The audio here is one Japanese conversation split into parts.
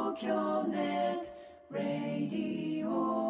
京ネットラディ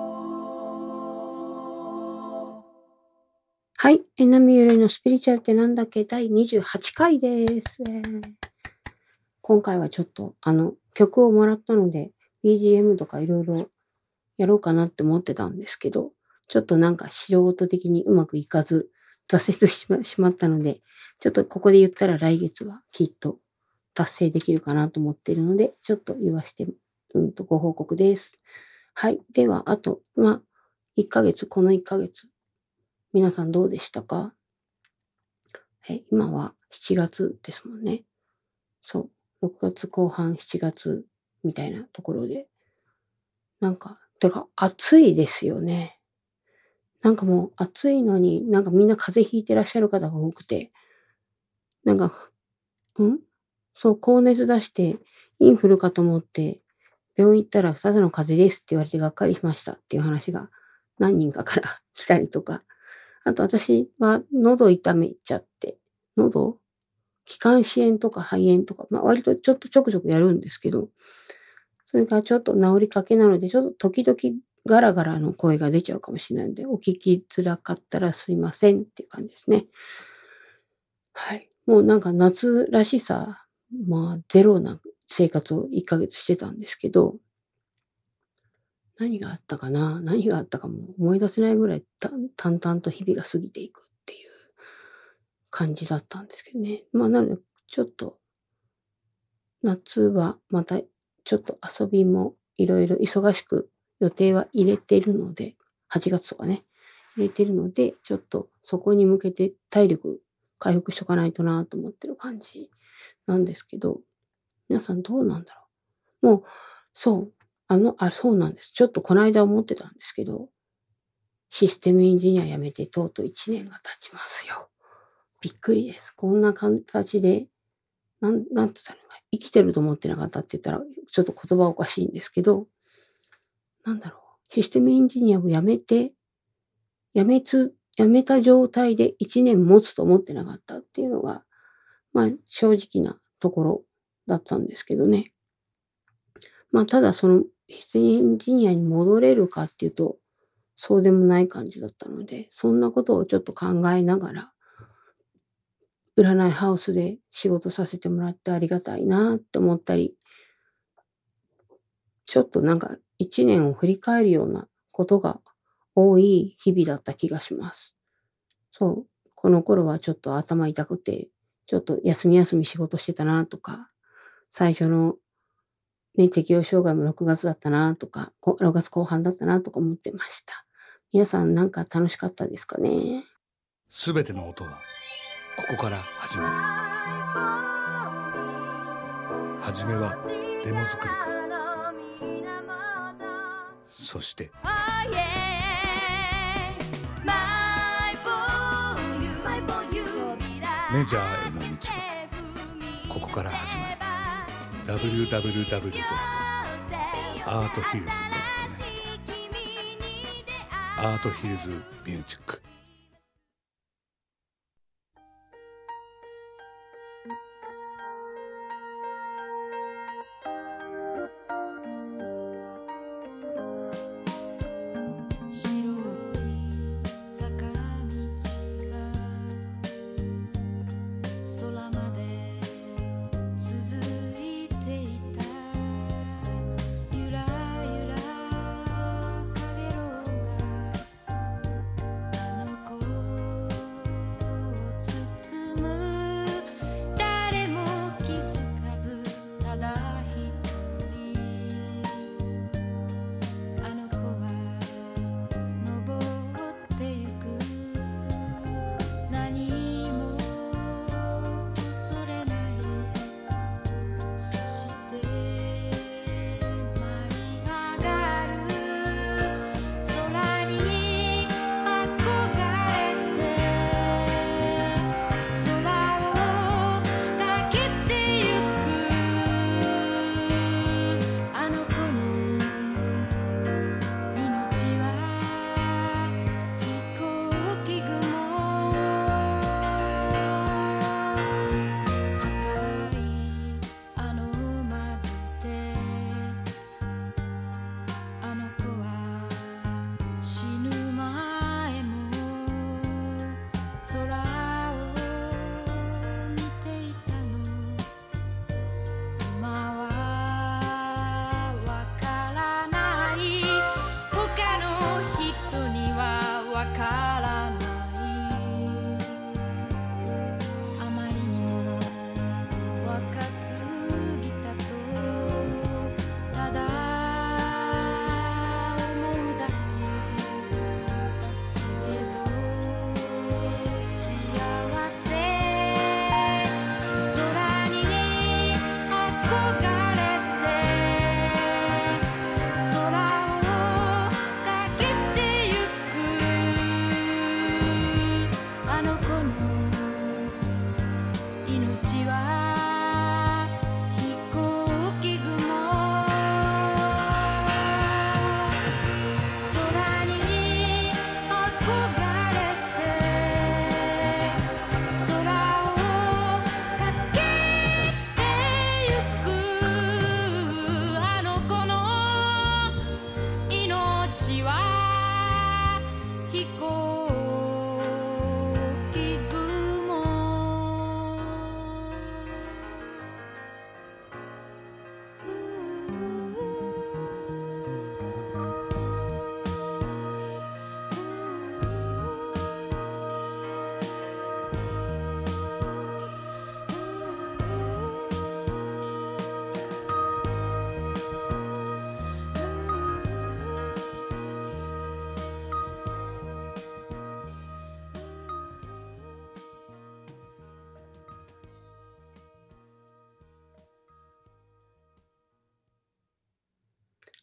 オ。はい、ナミユリのスピリチュアルってなんだっけ第28回です。今回はちょっと曲をもらったので BGM とかいろいろやろうかなって思ってたんですけど、ちょっとなんか素人的にうまくいかず挫折しまったので、ちょっとここで言ったら来月はきっと達成できるかなと思っているので、ちょっと言わして、ご報告です。はい。では、あと、1ヶ月、この1ヶ月、皆さんどうでしたか？今は7月ですもんね。そう。6月後半、7月みたいなところで。てか、暑いですよね。なんかもう暑いのに、なんかみんな風邪ひいてらっしゃる方が多くて、なんか、そう、高熱出してインフルかと思って、病院行ったらただの風邪ですって言われてがっかりしましたっていう話が何人かから来たりとか、あと私は喉痛めちゃって、気管支炎とか肺炎とか、割とちょっとちょくちょくやるんですけど、それがちょっと治りかけなので、ちょっと時々ガラガラの声が出ちゃうかもしれないので、お聞きづらかったらすいませんっていう感じですね。はい。もうなんか夏らしさ、ゼロな生活を1ヶ月してたんですけど、何があったかな、何があったかも思い出せないぐらい淡々と日々が過ぎていくっていう感じだったんですけどね。なので、ちょっと夏はまたちょっと遊びもいろいろ忙しく予定は入れてるので、8月とかね、入れてるので、ちょっとそこに向けて体力回復しとかないとなと思ってる感じなんですけど、皆さんどうなんだろう。もう、そう、そうなんです。ちょっとこの間思ってたんですけど、システムエンジニア辞めてとうとう1年が経ちますよ。びっくりです。こんな形で、なんて言ったらいいのか、生きてると思ってなかったって言ったら、ちょっと言葉おかしいんですけど、システムエンジニアを辞めた状態で1年持つと思ってなかったっていうのが、正直なところだったんですけどね。ただそのシステムエンジニアに戻れるかっていうと、そうでもない感じだったので、そんなことをちょっと考えながら、占いハウスで仕事させてもらってありがたいなって思ったり、ちょっとなんか1年を振り返るようなことが多い日々だった気がします。そう、この頃はちょっと頭痛くて、ちょっと休み仕事してたなとか、最初のね、適応障害も6月だったなとか、6月後半だったなとか思ってました。皆さんなんか楽しかったですかね？ すべての音はここから始まる。はじめはデモ作りから、そしてメジャーへの道はここから始まる。 www.arthhills.net アートヒルズミュージック。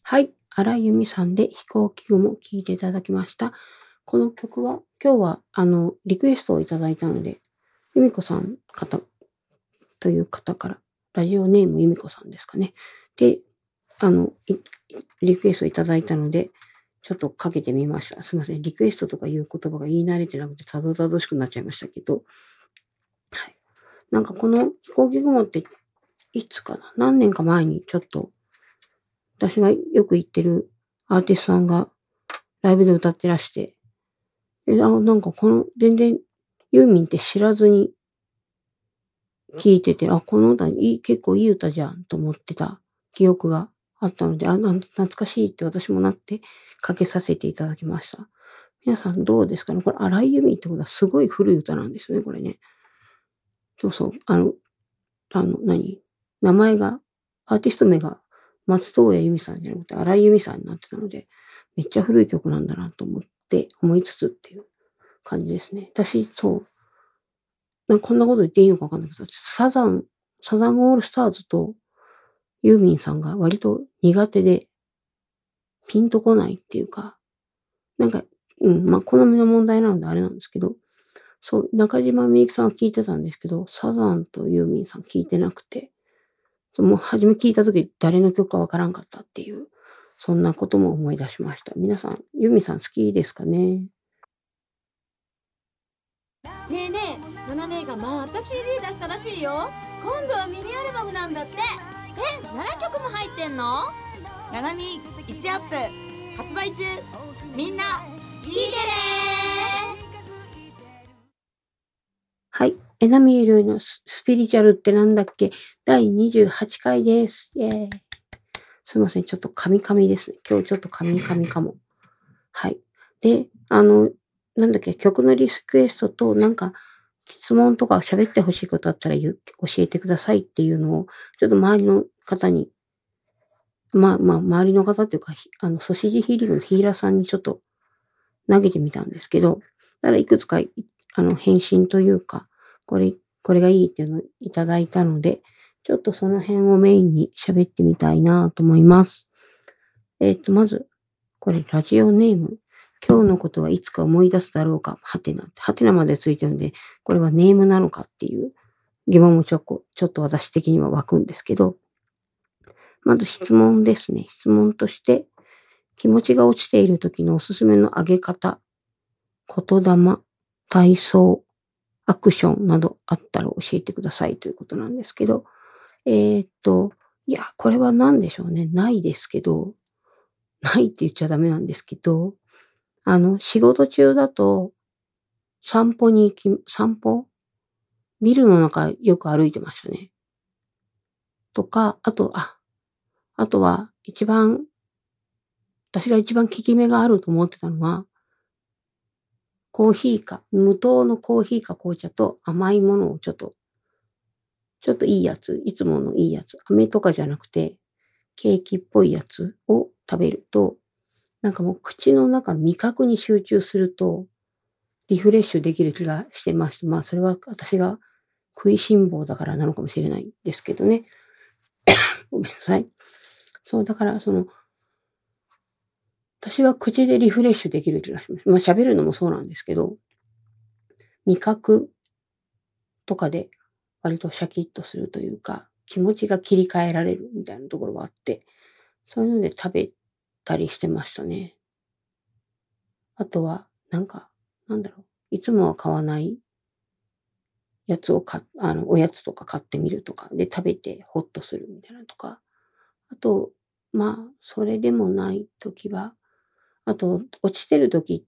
はい。荒井由実さんで飛行機雲聴いていただきました。この曲は、今日は、リクエストをいただいたので、由美子さんという方から、ラジオネーム由美子さんですかね。で、リクエストいただいたので、ちょっとかけてみました。すいません。リクエストとかいう言葉が言い慣れてなくて、たどたどしくなっちゃいましたけど、はい。なんかこの飛行機雲って、いつかな何年か前にちょっと、私がよく行ってるアーティストさんがライブで歌ってらして、なんか全然ユーミンって知らずに聴いてて、この歌結構いい歌じゃんと思ってた記憶があったので、懐かしいって私もなってかけさせていただきました。皆さんどうですかね。これ、荒井由実ってことはすごい古い歌なんですよね、これね。そうそう。名前が、アーティスト名が松任谷由実さんじゃなくて荒井由実さんになってたので、めっちゃ古い曲なんだなと思いつつっていう感じですね。私、そう。こんなこと言っていいのかわかんないけど、サザンオールスターズとユーミンさんが割と苦手で、ピンとこないっていうか、なんか、好みの問題なのであれなんですけど、そう、中島みゆきさんは聞いてたんですけど、サザンとユーミンさん聞いてなくて、もう初め聞いた時誰の曲かわからんかったっていう、そんなことも思い出しました。皆さん、ユーミンさん好きですかね？ ねえねえ、ナナ姉がまた CD 出したらしいよ。今度はミニアルバムなんだって。7曲も入ってんの？ ナナミ1アップ発売中。みんな聞いてね。 はい。エナミールのスピリチュアルってなんだっけ？第28回です。イェーイ。すいません。ちょっとカミカミですね。今日ちょっとカミカミかも。はい。で、なんだっけ、曲のリクエストと、なんか、質問とか喋ってほしいことあったら教えてくださいっていうのを、ちょっと周りの方に、周りの方っていうか、ソシジヒーリングのヒーラーさんにちょっと投げてみたんですけど、ただいくつか、返信というか、これがいいっていうのをいただいたので、ちょっとその辺をメインに喋ってみたいなと思います。まず、これラジオネーム。今日のことはいつか思い出すだろうか、はてなまでついてるんで、これはネームなのかっていう疑問もちょっと私的には湧くんですけど、まず質問ですね。質問として、気持ちが落ちている時のおすすめの上げ方、言霊、体操、アクションなどあったら教えてくださいということなんですけど、いや、これは何でしょうね。ないですけど、ないって言っちゃダメなんですけど、仕事中だと、散歩ビルの中よく歩いてましたね。とか、あとは私が一番効き目があると思ってたのは、無糖のコーヒーか紅茶と甘いものをちょっといいやつ、いつものいいやつ、飴とかじゃなくて、ケーキっぽいやつを食べると、なんかもう口の中の味覚に集中すると、リフレッシュできる気がしてまして、それは私が食いしん坊だからなのかもしれないんですけどね。ごめんなさい。そう、だから私は口でリフレッシュできる気がします。喋るのもそうなんですけど、味覚とかで割とシャキッとするというか、気持ちが切り替えられるみたいなところがあって、そういうので食べたりしてましたね。あとは、いつもは買わないやつをおやつとか買ってみるとか、で食べてホッとするみたいなとか。あと、それでもない時は、あと、落ちてる時って、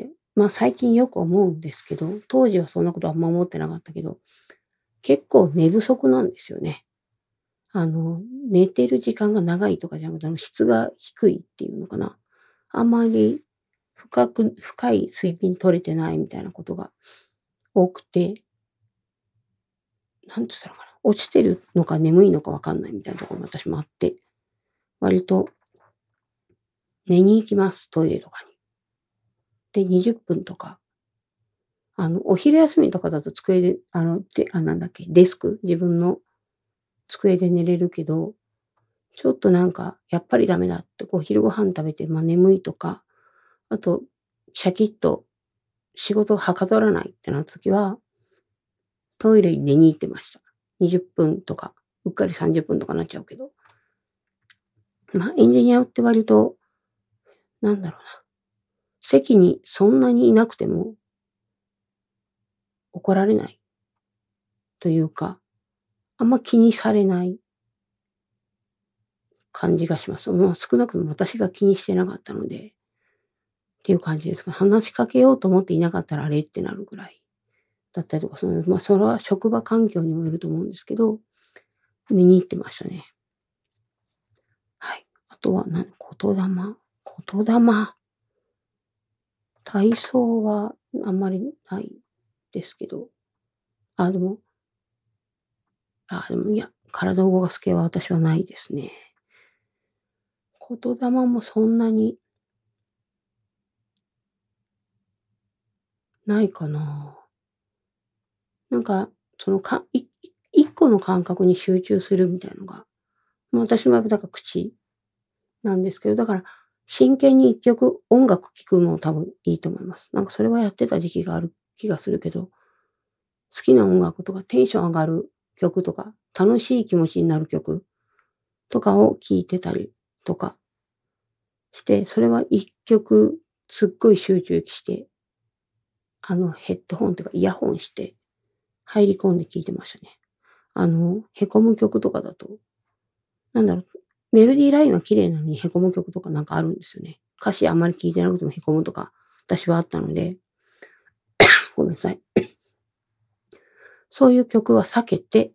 最近よく思うんですけど、当時はそんなことあんま思ってなかったけど、結構寝不足なんですよね。寝てる時間が長いとかじゃなくて、質が低いっていうのかな。あまり深い睡眠取れてないみたいなことが多くて、なんて言ったらかな、落ちてるのか眠いのかわかんないみたいなところも私もあって、割と寝に行きます、トイレとかに。で、20分とか、お昼休みとかだと机で、デスク、自分の机で寝れるけど、 ちょっとなんか、やっぱりダメだって、昼ご飯食べて、眠いとか、あと、シャキッと仕事がはかどらないってなった時は、トイレに寝に行ってました。20分とか、うっかり30分とかなっちゃうけど。エンジニアって割と、席にそんなにいなくても怒られないというか、あんま気にされない感じがします。少なくとも私が気にしてなかったので、っていう感じですか。話しかけようと思っていなかったらあれってなるぐらいだったりとか、それは職場環境にもよると思うんですけど、寝に行ってましたね。はい。あとは言霊。体操はあんまりないですけど、でもいや、体を動かす系は私はないですね。言霊もそんなにないかな。一個の感覚に集中するみたいなのが、私の場合はだから口なんですけど、だから真剣に一曲音楽聴くのも多分いいと思います。それはやってた時期がある気がするけど、好きな音楽とかテンション上がる曲とか、楽しい気持ちになる曲とかを聴いてたりとかして、それは一曲すっごい集中して、ヘッドホンというかイヤホンして入り込んで聴いてましたね。へこむ曲とかだと、メロディーラインは綺麗なのにへこむ曲とかあるんですよね。歌詞あんまり聞いてなくてもへこむとか、私はあったので、ごめんなさい。そういう曲は避けて、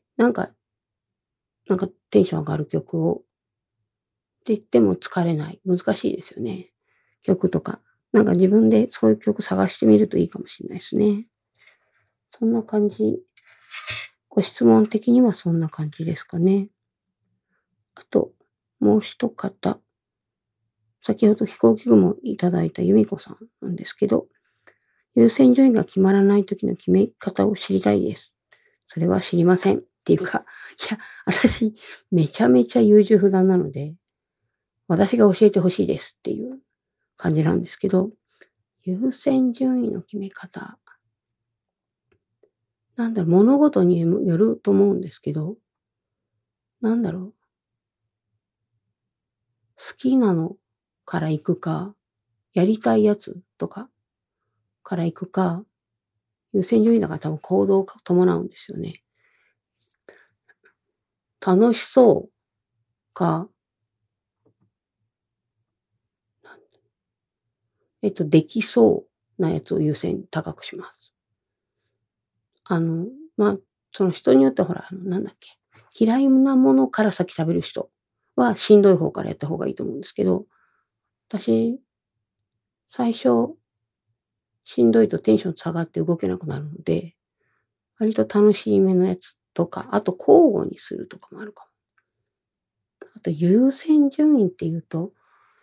テンション上がる曲を、って言っても疲れない。難しいですよね。曲とか。自分でそういう曲探してみるといいかもしれないですね。そんな感じ。ご質問的にはそんな感じですかね。あと、もう一方。先ほど飛行機雲いただいた由美子さんなんですけど、優先順位が決まらない時の決め方を知りたいです。それは知りません。っていうか、私、めちゃめちゃ優柔不断なので、私が教えてほしいですっていう感じなんですけど、優先順位の決め方。物事によると思うんですけど、好きなのから行くか、やりたいやつとかから行くか、優先順位だから多分行動を伴うんですよね。楽しそうか、できそうなやつを優先高くします。その人によっては嫌いなものから先食べる人はしんどい方からやった方がいいと思うんですけど、私、最初、しんどいとテンション下がって動けなくなるので、割と楽しめのやつとか、あと交互にするとかもあるかも。あと優先順位っていうと、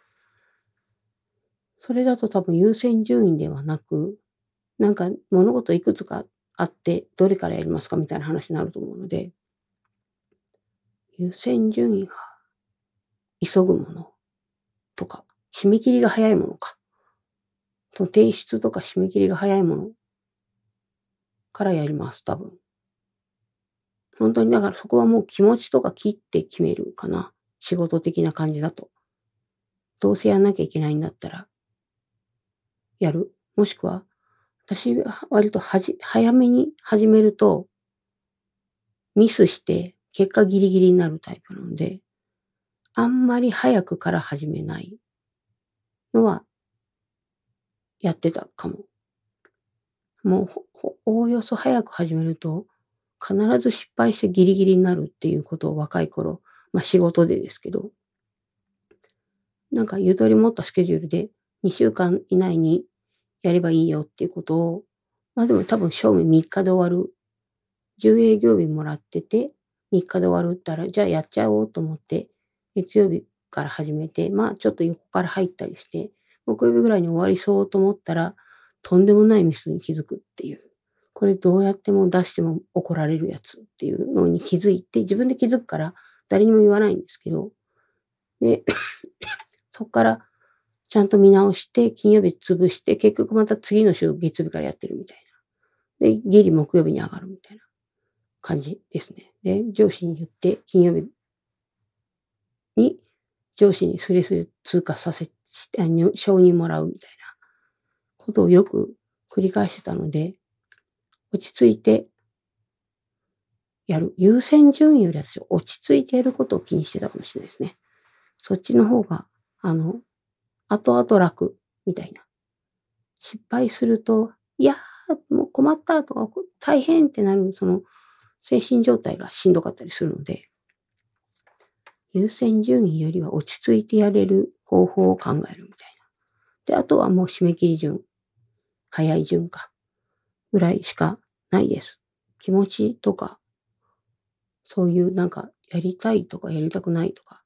それだと多分優先順位ではなく、物事いくつかあって、どれからやりますかみたいな話になると思うので、優先順位が急ぐものとか、締め切りが早いものか、提出とか締め切りが早いものからやります、多分。本当にだからそこはもう気持ちとか切って決めるかな。仕事的な感じだと。どうせやんなきゃいけないんだったら、やる。もしくは、私は割と早めに始めると、ミスして結果ギリギリになるタイプなので、あんまり早くから始めないのは、やってたかも。もう、おおよそ早く始めると、必ず失敗してギリギリになるっていうことを若い頃、仕事でですけど、ゆとり持ったスケジュールで2週間以内にやればいいよっていうことを、でも多分賞味3日で終わる。10営業日もらってて、3日で終わるったら、じゃあやっちゃおうと思って、月曜日から始めて、ちょっと横から入ったりして、木曜日ぐらいに終わりそうと思ったら、とんでもないミスに気づくっていう。これどうやっても出しても怒られるやつっていうのに気づいて、自分で気づくから誰にも言わないんですけど、 で、そこからちゃんと見直して、金曜日潰して、結局また次の週月曜日からやってるみたいな。で、ギリ木曜日に上がるみたいな感じですね。で、上司に言って、金曜日に上司にスレスレ通過させ、承認もらうみたいなことをよく繰り返してたので、落ち着いてやる。優先順位より私、落ち着いてやることを気にしてたかもしれないですね。そっちの方が、後々楽みたいな。失敗すると、いやー、もう困ったとか、大変ってなる、その精神状態がしんどかったりするので、優先順位よりは落ち着いてやれる方法を考えるみたいな。で、あとはもう締め切り順、早い順か、ぐらいしかないです。気持ちとか、そういうなんか、やりたいとかやりたくないとか、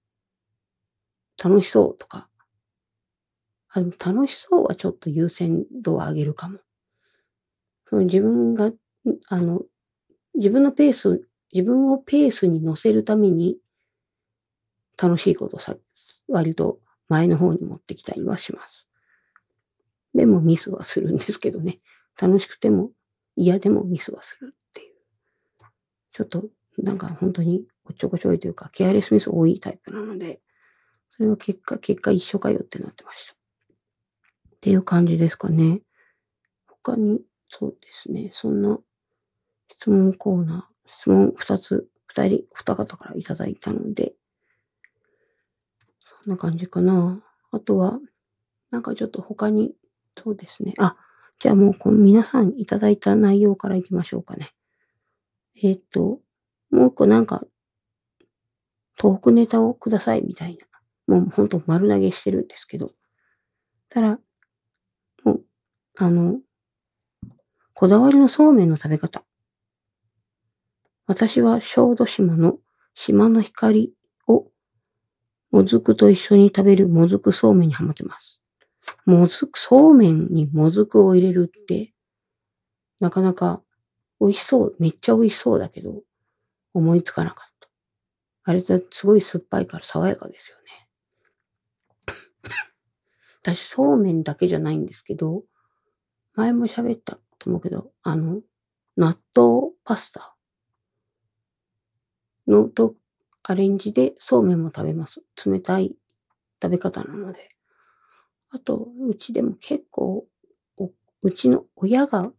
楽しそうとか、楽しそうはちょっと優先度を上げるかも。その自分が、自分をペースに乗せるために、楽しいことを割と前の方に持ってきたりはします。でもミスはするんですけどね。楽しくても嫌でもミスはするっていう。ちょっとなんか本当におっちょこちょいというか、ケアレスミス多いタイプなので、それは結果一緒かよってなってました。っていう感じですかね。他に、そうですね。そんな質問コーナー、質問2方からいただいたので、そんな感じかな。あとは、なんかちょっと他に、そうですね。じゃあもう皆さんいただいた内容からいきましょうかね。もう一個なんか、トークネタをくださいみたいな。もうほんと丸投げしてるんですけど。ただ、もう、こだわりのそうめんの食べ方。私は小豆島の島の光をもずくと一緒に食べるもずくそうめんにハマってます。そうめんにもずくを入れるって、なかなか美味しそう、めっちゃ美味しそうだけど、思いつかなかった。あれってすごい酸っぱいから爽やかですよね。私、そうめんだけじゃないんですけど、前も喋ったと思うけど、納豆パスタのアレンジでそうめんも食べます。冷たい食べ方なので。あと、うちでも結構、うちの親が、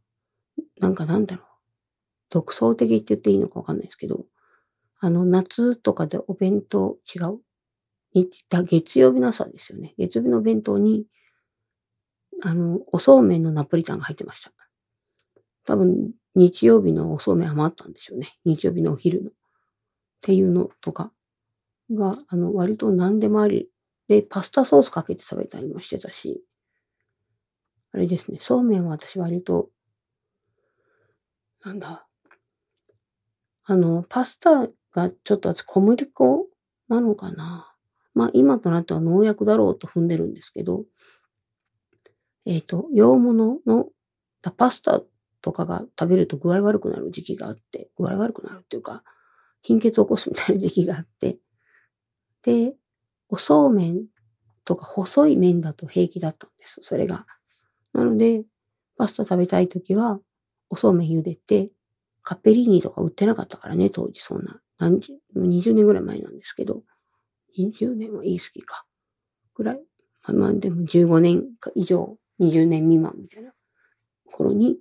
独創的って言っていいのかわかんないですけど、夏とかでお弁当月曜日の朝ですよね。月曜日のお弁当に、おそうめんのナポリタンが入ってました。多分、日曜日のおそうめん余ったんでしょうね。日曜日のお昼の。っていうのとかが、割と何でもありで、パスタソースかけて食べたりもしてたし、あれですね、そうめんは私割と、パスタがちょっと小麦粉なのかな。今となっては農薬だろうと踏んでるんですけど、洋物のパスタとかが食べると具合悪くなる時期があって、具合悪くなるっていうか、貧血を起こすみたいな時期があって、で、おそうめんとか細い麺だと平気だったんです、それが。なので、パスタ食べたいときは、おそうめん茹でて、カッペリーニとか売ってなかったからね、当時そんな。20年ぐらい前なんですけど、20年は言い過ぎか。ぐらい。でも15年以上、20年未満みたいな頃に、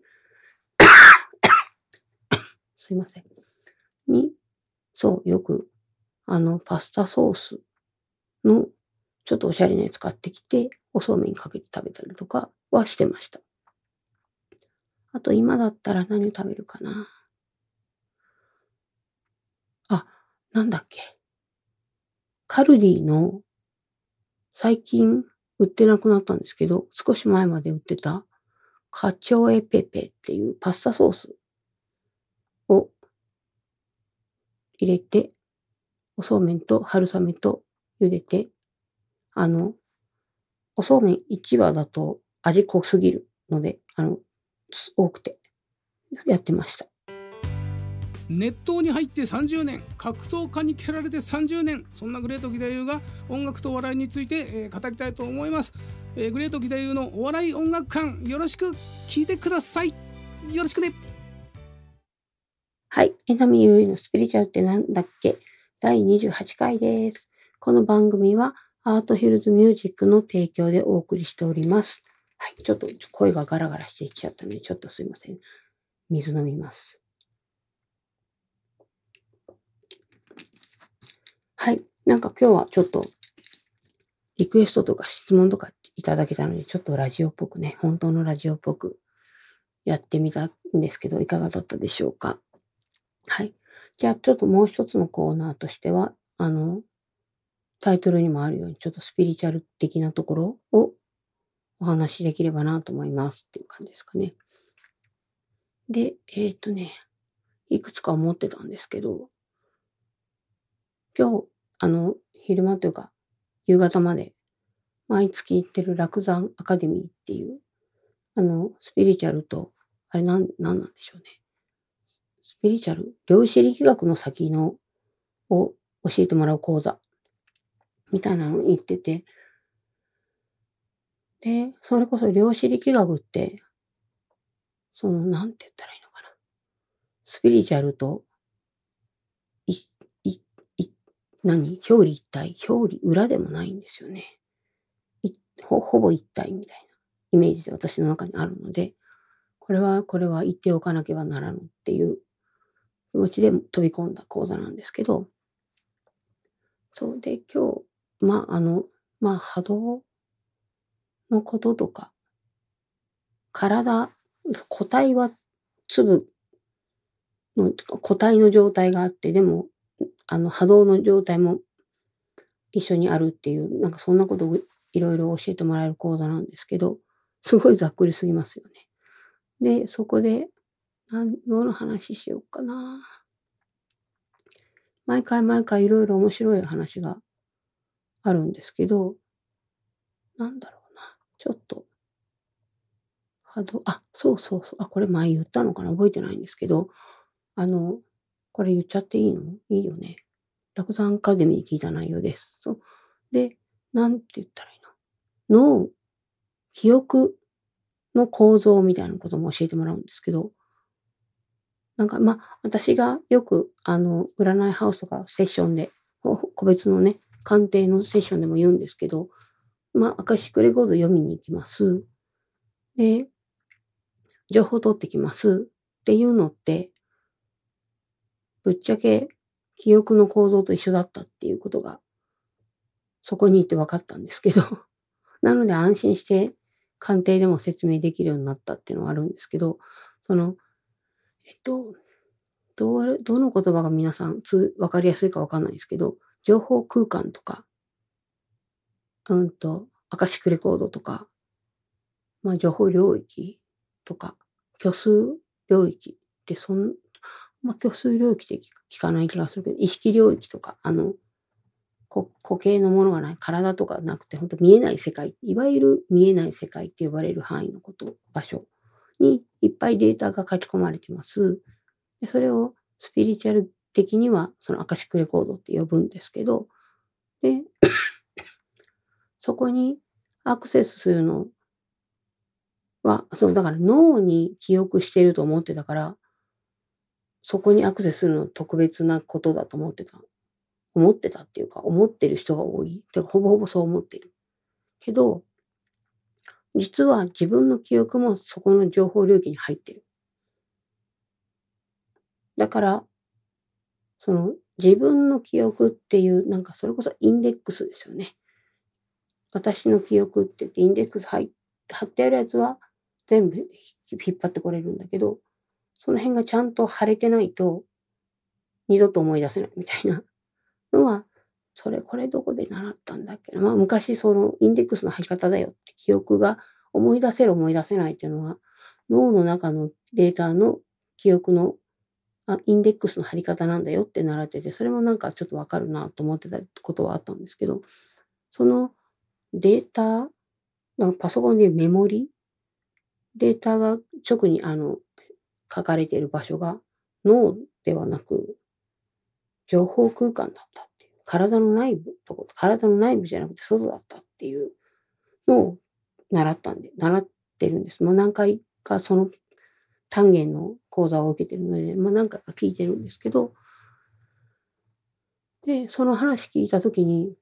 すいません。よく、パスタソースの、ちょっとおしゃれなやつ買ってきて、おそうめんにかけて食べたりとかはしてました。あと今だったら何食べるかな。なんだっけ。カルディの最近売ってなくなったんですけど、少し前まで売ってたカチョエペペっていうパスタソースを入れて、おそうめんと春雨と茹でて、おそうめん1羽だと味濃すぎるので、多くてやってました。 熱湯に入って30年、格闘家に蹴られて30年、そんなグレート義太夫が音楽とお笑いについて、語りたいと思います。グレート義太夫のお笑い音楽館、よろしく聞いてください。よろしくね。 はい。榎並ゆりのスピリチュアルってなんだっけ第28回です。この番組はアートヒルズミュージックの提供でお送りしております。はい。ちょっと声がガラガラしてきちゃったので、ちょっとすいません。水飲みます。はい。なんか今日はちょっとリクエストとか質問とかいただけたので、ちょっとラジオっぽくね、本当のラジオっぽくやってみたんですけど、いかがだったでしょうか。はい。じゃあちょっともう一つのコーナーとしては、タイトルにもあるように、ちょっとスピリチュアル的なところをお話しできればなと思いますっていう感じですかね。で、いくつか思ってたんですけど、今日、昼間というか、夕方まで、毎月行ってる楽山アカデミーっていう、スピリチュアルと、あれなんでしょうね。スピリチュアル、量子力学の先のを教えてもらう講座みたいなのに行ってて、で、それこそ量子力学って、なんて言ったらいいのかな。スピリチュアルと、表裏一体、表裏裏でもないんですよね。ほぼ一体みたいなイメージで私の中にあるので、これは言っておかなければならぬっていう気持ちで飛び込んだ講座なんですけど、そうで今日、波動のこととか、個体は粒の、個体の状態があって、でも、波動の状態も一緒にあるっていう、なんかそんなことをいろいろ教えてもらえる講座なんですけど、すごいざっくりすぎますよね。で、そこで、どの話しようかな。毎回いろいろ面白い話があるんですけど、なんだろうな。ちょっと、そう。これ前言ったのかな覚えてないんですけど、これ言っちゃっていいの？いいよね。楽山アカデミーに聞いた内容です。そう。で、なんて言ったらいいの？脳、記憶の構造みたいなことも教えてもらうんですけど、なんか、私がよく、占いハウスとかセッションで、個別のね、鑑定のセッションでも言うんですけど、アカシックレコード読みに行きます。で、情報取ってきますっていうのって、ぶっちゃけ記憶の構造と一緒だったっていうことが、そこに行って分かったんですけど、なので安心して鑑定でも説明できるようになったっていうのはあるんですけど、どの言葉が皆さん分かりやすいか分かんないですけど、情報空間とか、アカシックレコードとか、情報領域とか、虚数領域って虚数領域って聞かない気がするけど、意識領域とか、固形のものがない、体とかなくて、本当見えない世界、いわゆる見えない世界って呼ばれる範囲の場所にいっぱいデータが書き込まれてます。でそれをスピリチュアル的には、そのアカシックレコードって呼ぶんですけど、で、そこにアクセスするのは、だから脳に記憶してると思ってたから、そこにアクセスするの特別なことだと思ってたっていうか、思ってる人が多い。てか、ほぼほぼそう思ってる。けど、実は自分の記憶もそこの情報領域に入ってる。だから、自分の記憶っていう、なんかそれこそインデックスですよね。私の記憶って言って、インデックス貼ってあるやつは全部引っ張ってこれるんだけど、その辺がちゃんと貼れてないと、二度と思い出せないみたいなのは、これどこで習ったんだっけな。昔インデックスの貼り方だよって記憶が思い出せる思い出せないっていうのは、脳の中のデータの記憶のインデックスの貼り方なんだよって習ってて、それもなんかちょっとわかるなと思ってたことはあったんですけど、そのデータ、パソコンでいうメモリ、データが直に書かれている場所が脳ではなく、情報空間だったっていう。体の内部じゃなくて外だったっていうのを習ってるんです。何回かその単元の講座を受けてるので、何回か聞いてるんですけど、で、その話聞いたときに、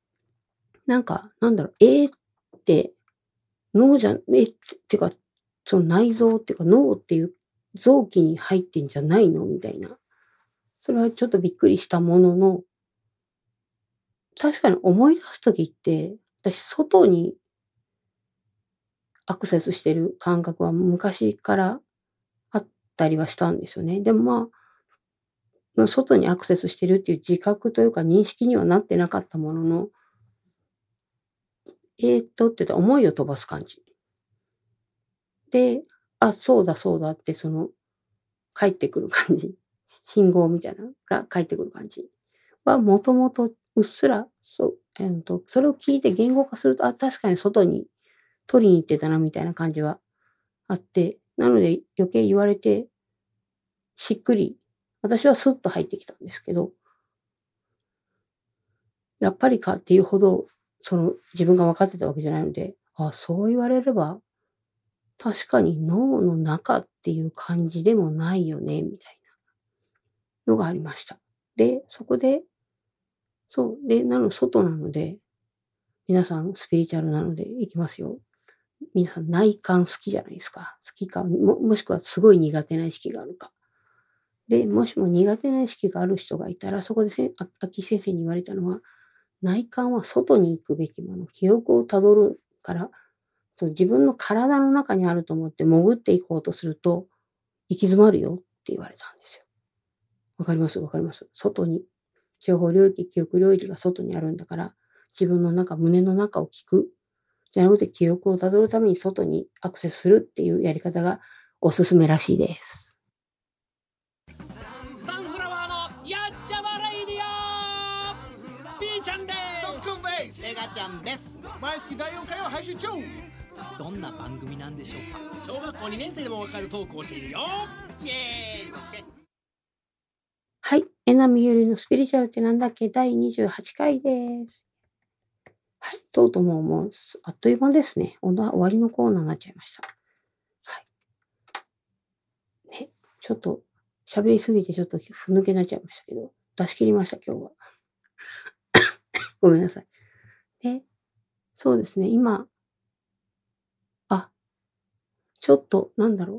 っててか、その内臓っていうか脳っていう臓器に入ってんじゃないのみたいな。それはちょっとびっくりしたものの、確かに思い出すときって、私外にアクセスしてる感覚は昔からあったりはしたんですよね。でも外にアクセスしてるっていう自覚というか認識にはなってなかったものの、って言ったら思いを飛ばす感じ。で、そうだそうだって返ってくる感じ。信号みたいなのが返ってくる感じは、もともとうっすら、それを聞いて言語化すると、確かに外に取りに行ってたなみたいな感じはあって、なので余計言われて、しっくり、私はスッと入ってきたんですけど、やっぱりかっていうほど、自分が分かってたわけじゃないので、そう言われれば、確かに脳の中っていう感じでもないよね、みたいなのがありました。で、そこで、外なので、皆さんスピリチュアルなのでいきますよ。皆さん内観好きじゃないですか。好きか、もしくはすごい苦手な意識があるか。で、もしも苦手な意識がある人がいたら、そこで秋先生に言われたのは、内観は外に行くべきもの。記憶をたどるから、自分の体の中にあると思って潜っていこうとすると、行き詰まるよって言われたんですよ。わかります。外に、情報領域、記憶領域が外にあるんだから、自分の中、胸の中を聞く。じゃなくて記憶をたどるために外にアクセスするっていうやり方がおすすめらしいです。 サンフラワーのやっちゃまレイディオ、ピーちゃんです。 ドックンです。 メガちゃんです。 毎月第4回を配信中。 どんな番組なんでしょうか。小学校2年生でもわかるトークをしているよ。イエーイ、そつけ。 はい。江波ゆりのスピリチュアルってなんだっけ第28回です。はい。とうとうもうあっという間ですね。終わりのコーナーになっちゃいました。はい。ね。ちょっと喋りすぎてちょっとふぬけになっちゃいましたけど、出し切りました、今日は。ごめんなさい。で、そうですね。今、ちょっと、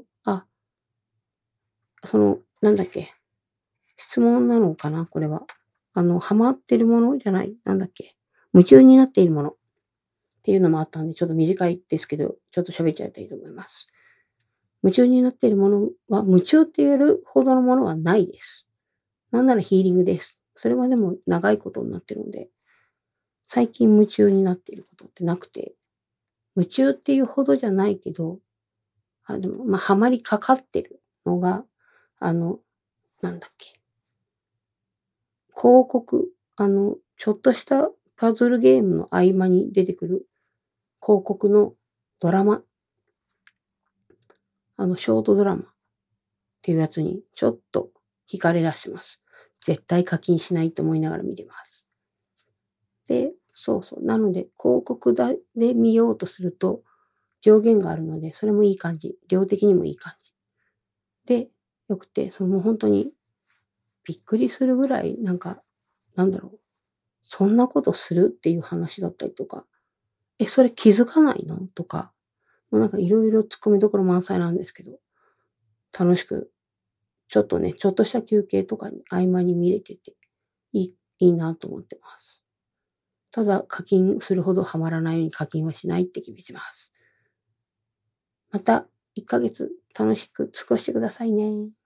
質問なのかなこれは。ハマってるものじゃない。夢中になっているものっていうのもあったんで、ちょっと短いですけど、ちょっと喋っちゃいたいと思います。夢中になっているものは、夢中って言えるほどのものはないです。なんならヒーリングです。それはでも長いことになってるので、最近夢中になっていることってなくて、夢中っていうほどじゃないけど、でも、ハマりかかってるのが、広告、ちょっとしたパズルゲームの合間に出てくる広告のドラマ、ショートドラマっていうやつにちょっと惹かれ出してます。絶対課金しないと思いながら見てます。で、なので、広告で見ようとすると上限があるので、それもいい感じ。量的にもいい感じ。で、よくて、もう本当にびっくりするぐらい、そんなことするっていう話だったりとか、それ気づかないのとか、もういろいろ突っ込みどころ満載なんですけど、楽しく、ちょっとした休憩とかに合間に見れてて、いいなと思ってます。ただ課金するほどハマらないように課金はしないって決めてます。また1ヶ月楽しく過ごしてくださいね。